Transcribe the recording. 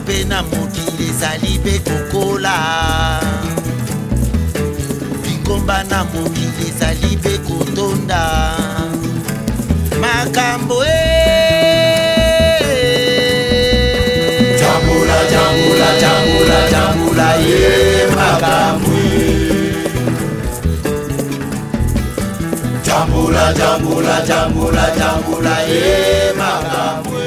mpe na mokili ezali mpe kokola. Bingomba na mokili ezali mpe kotonda makambo Jambula, jambula, jambula, jambula, makambo Jambula, jambula, jambula, jambula, makambo